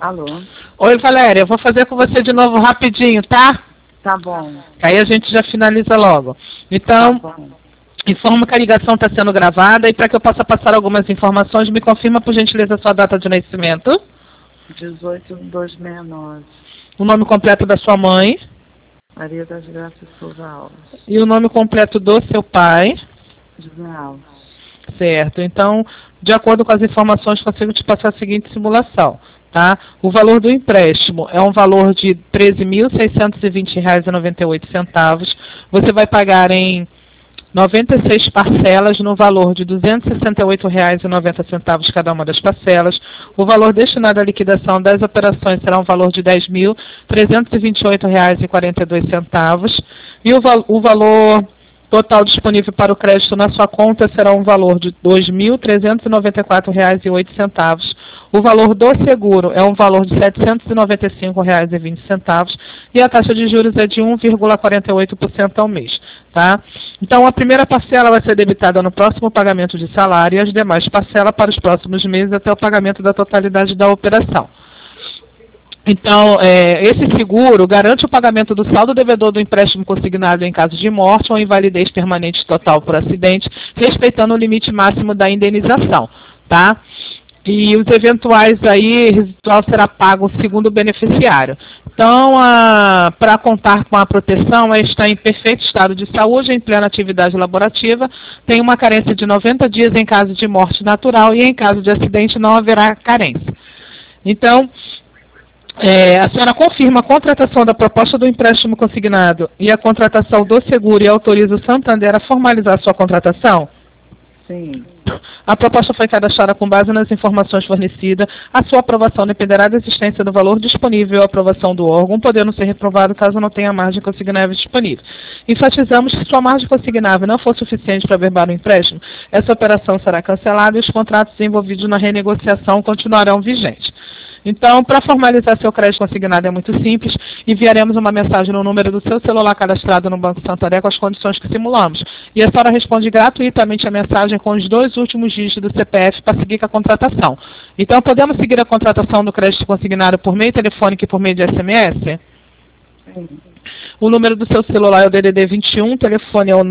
Alô? Oi, Valéria, eu vou fazer com você de novo rapidinho, tá? Tá bom. Aí a gente já finaliza logo. Então, Tá bom. informo que a ligação está sendo gravada e para que eu possa passar algumas informações, me confirma, por gentileza, a sua data de nascimento, 18/2/69. o nome completo da sua mãe Maria das Graças Souza Alves. e o nome completo do seu pai. José Alves. Certo. Então, de acordo com as informações, consigo te passar a seguinte simulação. Tá? O valor do empréstimo é um valor de R$ 13.620,98. Você vai pagar em 96 parcelas no valor de R$ 268,90 cada uma das parcelas. O valor destinado à liquidação das operações será um valor de R$ 10.328,42. E o valor total disponível para o crédito na sua conta será um valor de R$ 2.394,08. O valor do seguro é um valor de R$ 795,20 e a taxa de juros é de 1,48% ao mês. Tá? Então, a primeira parcela vai ser debitada no próximo pagamento de salário e as demais parcelas para os próximos meses até o pagamento da totalidade da operação. Então, esse seguro garante o pagamento do saldo devedor do empréstimo consignado em caso de morte ou invalidez permanente total por acidente, respeitando o limite máximo da indenização, tá? E os eventuais aí, residual será pago segundo o beneficiário. Então, para contar com a proteção, está em perfeito estado de saúde, em plena atividade laborativa, tem uma carência de 90 dias em caso de morte natural e em caso de acidente não haverá carência. Então, a senhora confirma a contratação da proposta do empréstimo consignado e a contratação do seguro e autoriza o Santander a formalizar sua contratação? Sim. A proposta foi cadastrada com base nas informações fornecidas. A sua aprovação dependerá da existência do valor disponível e a aprovação do órgão, podendo ser reprovado caso não tenha margem consignável disponível. Enfatizamos que se sua margem consignável não for suficiente para averbar o empréstimo, essa operação será cancelada e os contratos envolvidos na renegociação continuarão vigentes. Então, para formalizar seu crédito consignado é muito simples. Enviaremos uma mensagem no número do seu celular cadastrado no Banco Santander com as condições que simulamos. E a senhora responde gratuitamente a mensagem com os 2 últimos dígitos do CPF para seguir com a contratação. Então, podemos seguir a contratação do crédito consignado por meio telefônico e por meio de SMS? Sim. O número do seu celular é o DDD 21, o telefone é o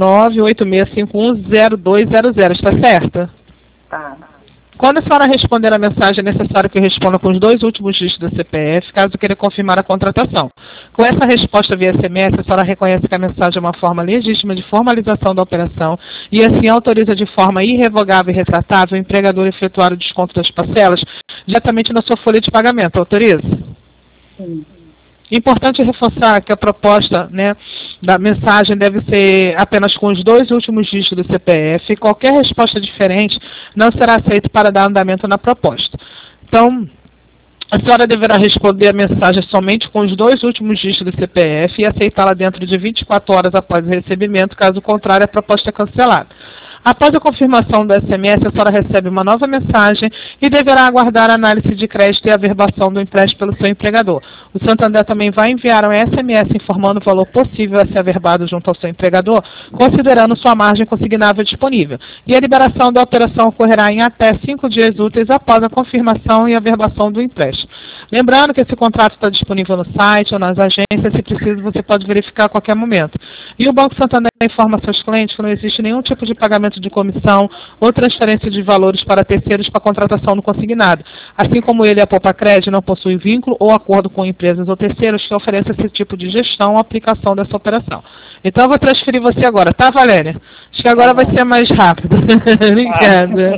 986510200, está certo? Tá. Quando a senhora responder a mensagem, é necessário que eu responda com os 2 últimos dígitos do CPF, caso queira confirmar a contratação. Com essa resposta via SMS, a senhora reconhece que a mensagem é uma forma legítima de formalização da operação e assim autoriza de forma irrevogável e retratável o empregador a efetuar o desconto das parcelas diretamente na sua folha de pagamento. Autoriza? Sim. Importante reforçar que a proposta, da mensagem deve ser apenas com os 2 últimos dígitos do CPF e qualquer resposta diferente não será aceita para dar andamento na proposta. Então, a senhora deverá responder a mensagem somente com os 2 últimos dígitos do CPF e aceitá-la dentro de 24 horas após o recebimento, caso contrário, a proposta é cancelada. Após a confirmação do SMS, a senhora recebe uma nova mensagem e deverá aguardar a análise de crédito e a averbação do empréstimo pelo seu empregador. O Santander também vai enviar um SMS informando o valor possível a ser averbado junto ao seu empregador, considerando sua margem consignável disponível. E a liberação da operação ocorrerá em até 5 dias úteis após a confirmação e averbação do empréstimo. Lembrando que esse contrato está disponível no site ou nas agências, se preciso você pode verificar a qualquer momento. E o Banco Santander informa a seus clientes que não existe nenhum tipo de pagamento de comissão ou transferência de valores para terceiros para contratação do consignado. Assim como ele, a Poupa Crédito, não possui vínculo ou acordo com empresas ou terceiros que ofereçam esse tipo de gestão ou aplicação dessa operação. Então, eu vou transferir você agora, tá, Valéria? Acho que agora vai ser mais rápido. Obrigada.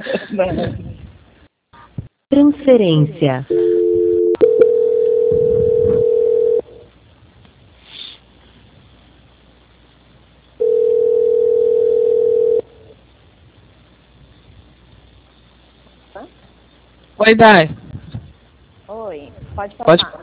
Transferência. Oi, Dai. Oi, pode falar. Pode.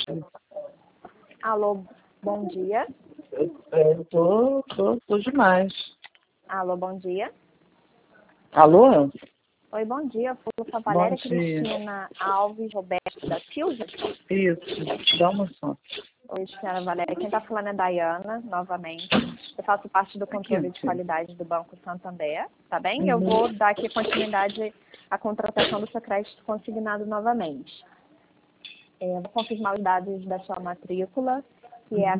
Alô, bom dia. Eu tô demais. Alô, bom dia. Alô? Oi, bom dia. Eu falo com a Valéria Bom dia. Cristina Alves Roberto da Silva. Isso, dá uma só. Oi, senhora Valéria. Quem está falando é Dayana, novamente. Eu faço parte do controle de qualidade do Banco Santander, tá bem? Eu vou dar aqui continuidade à contratação do seu crédito consignado novamente. Vou confirmar os dados da sua matrícula, que é a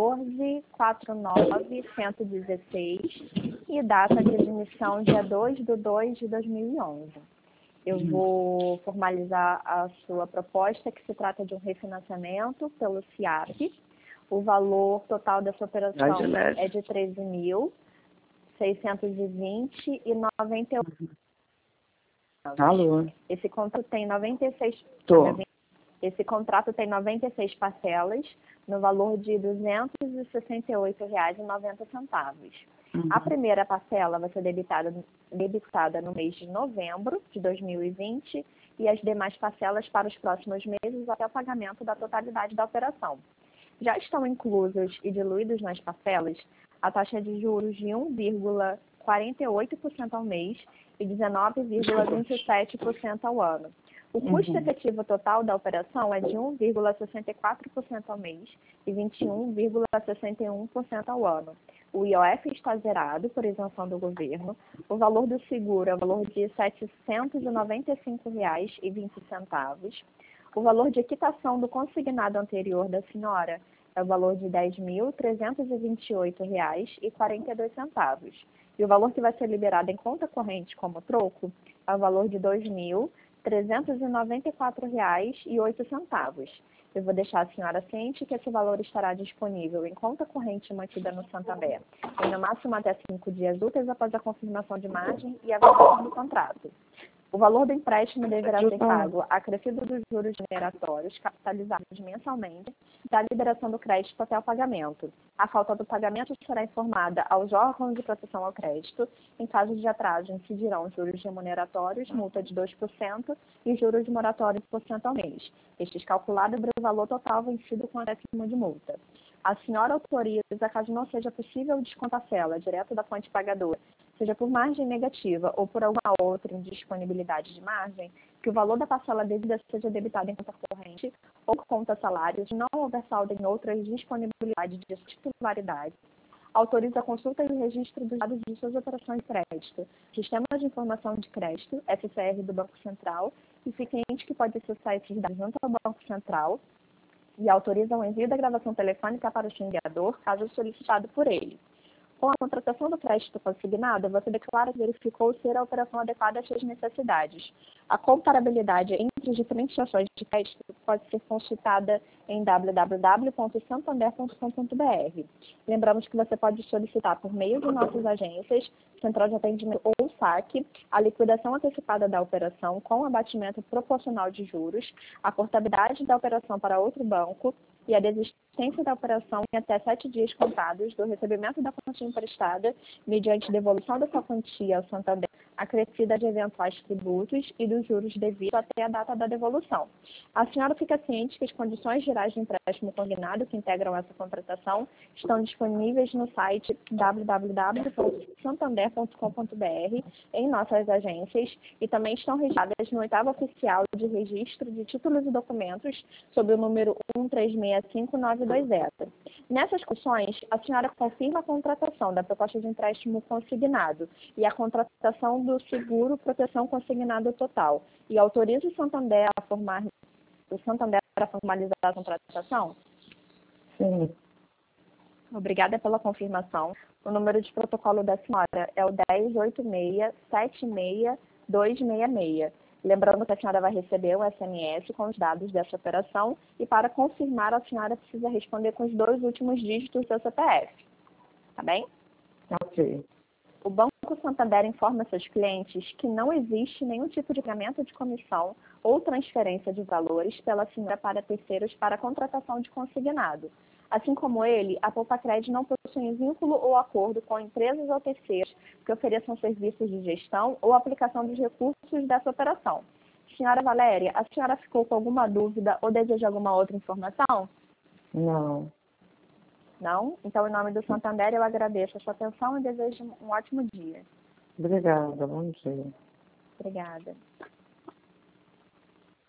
1449116 e data de admissão dia 2/2/2011. Eu vou formalizar a sua proposta, que se trata de um refinanciamento pelo SIAP. O valor total dessa operação é de R$ 13.620,98. Alô? Esse contrato tem 96. Tô. Esse contrato tem 96 parcelas, no valor de R$ 268,90. A primeira parcela vai ser debitada no mês de novembro de 2020 e as demais parcelas para os próximos meses até o pagamento da totalidade da operação. Já estão inclusos e diluídos nas parcelas a taxa de juros de 1,48% ao mês e 19,27% ao ano. O custo efetivo total da operação é de 1,64% ao mês e 21,61% ao ano. O IOF está zerado por isenção do governo. O valor do seguro é o valor de R$ 795,20. O valor de quitação do consignado anterior da senhora é o valor de R$ 10.328,42. E o valor que vai ser liberado em conta corrente como troco é o valor de R$ 2.394,08. Eu vou deixar a senhora ciente que esse valor estará disponível em conta corrente mantida no Santander, em no máximo até 5 dias úteis após a confirmação de margem e a avaliação do contrato. O valor do empréstimo deverá ser pago acrescido dos juros mineratórios capitalizados mensalmente da liberação do crédito até o pagamento. A falta do pagamento será informada aos órgãos de proteção ao crédito. Em caso de atraso, incidirão juros remuneratórios, multa de 2% e juros de moratório de 1% ao mês. Estes calculados sobre o valor total vencido com acréscimo de multa. A senhora autoriza, caso não seja possível o desconto à parcela direto da fonte pagadora, seja por margem negativa ou por alguma outra indisponibilidade de margem, que o valor da parcela devida seja debitado em conta corrente ou conta salários, não houver saldo em outras disponibilidades de titularidade. Autoriza a consulta e o registro dos dados de suas operações de crédito, Sistema de Informação de Crédito, SCR do Banco Central, e fique ciente que pode acessar esses dados junto ao Banco Central e autoriza o envio da gravação telefônica para o xingador, caso solicitado por ele. Com a contratação do crédito consignado, você declara que verificou ser a operação adequada às suas necessidades. A comparabilidade entre as diferentes ações de crédito pode ser consultada em www.santander.com.br. Lembramos que você pode solicitar por meio de nossas agências, Central de Atendimento ou SAC, a liquidação antecipada da operação com abatimento proporcional de juros, a portabilidade da operação para outro banco e a desistência da operação em até 7 dias contados do recebimento da quantia emprestada, mediante devolução dessa quantia ao Santander, acrescida de eventuais tributos e dos juros devidos até a data da devolução. A senhora fica ciente que as condições gerais de empréstimo consignado que integram essa contratação estão disponíveis no site www.santander.com.br, em nossas agências, e também estão registradas no 8º Oficial de Registro de Títulos e Documentos, sob o número 1365-920. Nessas condições, a senhora confirma a contratação da proposta de empréstimo consignado e a contratação do seguro proteção consignado total e autoriza o Santander a formalizar a contratação? Sim. Obrigada pela confirmação. O número de protocolo da senhora é o 1086-76266. Lembrando que a senhora vai receber um SMS com os dados dessa operação e, para confirmar, a senhora precisa responder com os 2 últimos dígitos do seu CPF. Tá bem? Ok. O Banco Santander informa seus clientes que não existe nenhum tipo de pagamento de comissão ou transferência de valores pela senhora para terceiros para a contratação de consignado. Assim como ele, a Poupacred não possui vínculo ou acordo com empresas ou terceiros que ofereçam serviços de gestão ou aplicação dos recursos dessa operação. Senhora Valéria, a senhora ficou com alguma dúvida ou deseja alguma outra informação? Não. Não? Então, em nome do Santander, eu agradeço a sua atenção e desejo um ótimo dia. Obrigada. Bom dia. Obrigada.